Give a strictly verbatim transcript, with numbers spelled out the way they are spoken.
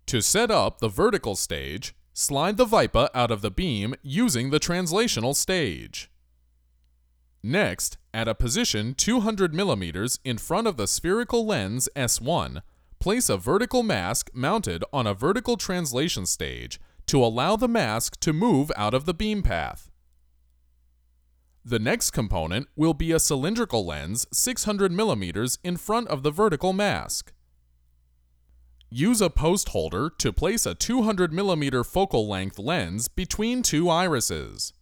To set up the vertical stage, slide the Vipa out of the beam using the translational stage. Next, at a position two hundred millimeters in front of the spherical lens S one, place a vertical mask mounted on a vertical translation stage to allow the mask to move out of the beam path. The next component will be a cylindrical lens six hundred millimeters in front of the vertical mask. Use a post holder to place a two hundred millimeter focal length lens between two irises.